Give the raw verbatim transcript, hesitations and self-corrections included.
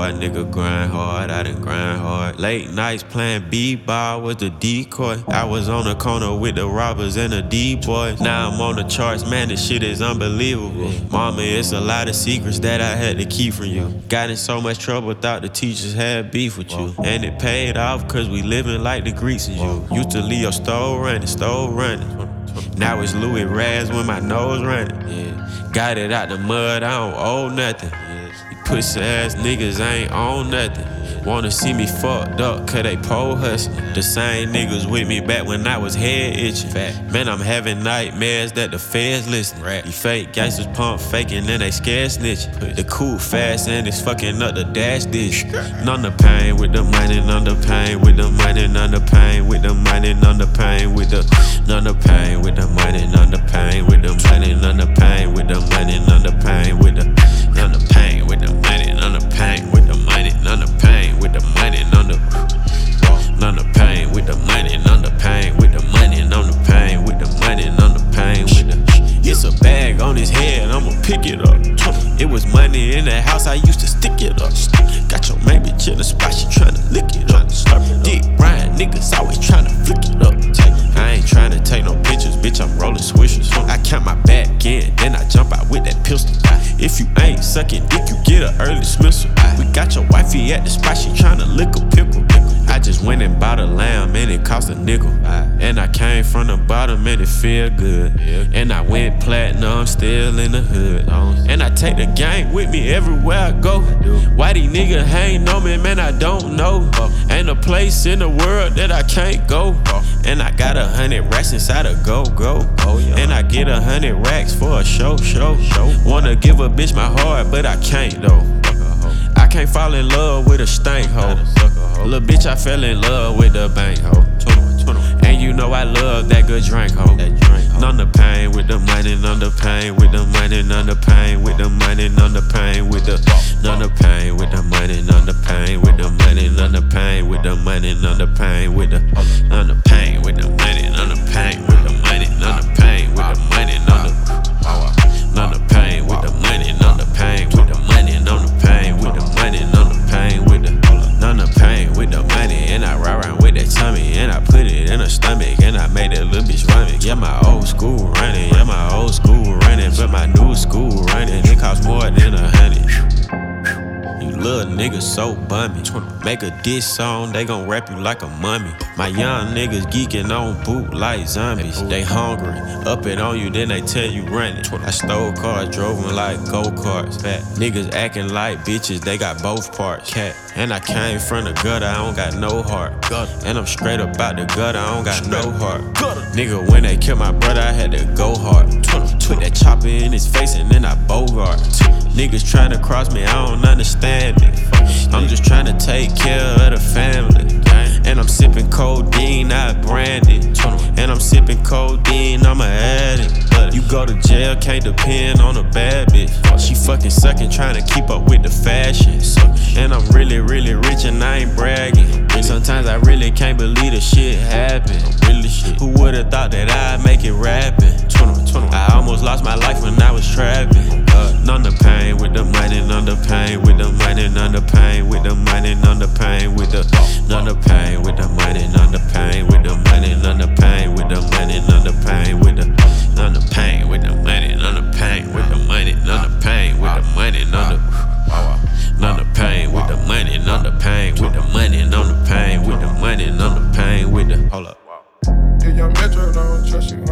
hard, nigga grind hard, I done grind hard. Late nights playing b-ball with the decoy. I was on the corner with the robbers and the D-boys. Now I'm on the charts, man, this shit is unbelievable. Mama, it's a lot of secrets that I had to keep from you. Got in so much trouble, thought the teachers had beef with you. And it paid off cause we living like the Greeks is you. Used to leave your stove running, stove running. Now it's Louis Raz when my nose running. Yeah. Got it out the mud, I don't owe nothing. You pussy ass niggas ain't on nothing. Wanna see me fucked up cause they pole hustling. The same niggas with me back when I was head itching. Man, I'm having nightmares that the feds listen. These fake gangsters pump faking and they scared snitching. The cool fast and it's fucking up the dash dish. None the pain with the money, none the pain with the money, none the pain with the money, none the pain with the none the pain with the money, none the pain with the money, none the pain with the money, none the pain with the none the pain with the money, none the pain with the money, none the pain with the money, none the none the pain with the money, none the pain with the money, none the pain with the money, none the pain with the. It's a bag on his head, I'ma pick it up. It was money in that house, I used to stick it up. Got your main bitch in the spot, she tryna lick it up. Dick Ryan, niggas always tryna flick it up. I ain't tryna take no pictures, bitch, I'm rolling swishers. I count my back in, then I jump out with that pistol. If you ain't sucking dick, you get an early dismissal. We got your wifey at the spot, she tryna lick a pickle. I just went and bought a lamb and it cost a nickel. And I came from the bottom and it feel good. And I went platinum, still in the hood. And I take the gang with me everywhere I go. Why these niggas hang on me, man, I don't know. Ain't a place in the world that I can't go. And I got a hundred racks inside a go-go. And I get a hundred racks for a show, show. Wanna give a bitch my heart, but I can't though. I can't fall in love with a stank hoe. Little bitch, I fell in love with the bank hoe. And you know I love that good drink hoe. None the pain with the money, none the pain with the money, none the pain with the money, none the pain with the none the pain with the money, none the pain with the money, none the pain with the money, none the pain with the none the pain with the money, none the pain with the money, none the pain with the money, none the none the pain with the money, none the pain with the money, none the pain with the money, none the pain with the none the pain with the money. And I ride around with that tummy and I put it in her stomach and I made that little bitch run it. Yeah, my old school running, yeah, my old school running, but my new school running, it costs more than a hundred. You little niggas so bummy. Make a diss song, they gon' rap you like a mummy. My young niggas geeking on boot like zombies. They hungry, up it on you, then they tell you run it. I stole cars, drove them like go-karts. Fat niggas acting like bitches, they got both parts. Cat. And I came from the gutter, I don't got no heart. And I'm straight up out the gutter, I don't got no heart. Nigga, when they killed my brother, I had to go hard. Put that chopper in his face and then I bogart. Niggas tryna cross me, I don't understand it. I'm just tryna take care of the family. And I'm sipping codeine, not brandy. And I'm sipping codeine, I'm a addict. You go to jail, can't depend on a bad bitch. She fucking sucking, tryna keep up with the fashion. And I'm really, really rich and I ain't bragging. Sometimes I really can't believe the shit happened. Who would've thought that I'd make it rapping? I almost lost my life when I was trapping. None the pain with the money, none the pain with the money, none the pain with the money, none the pain with the none the pain with the money, none the pain with the money, none the pain with the money, none the pain with the none the pain with the money, none the pain with the money, none the pain with the money, none the none the pain with the money, none the pain with the money, none the pain with the money, none the pain with the hold up. Yeah, young Metro don't trust you.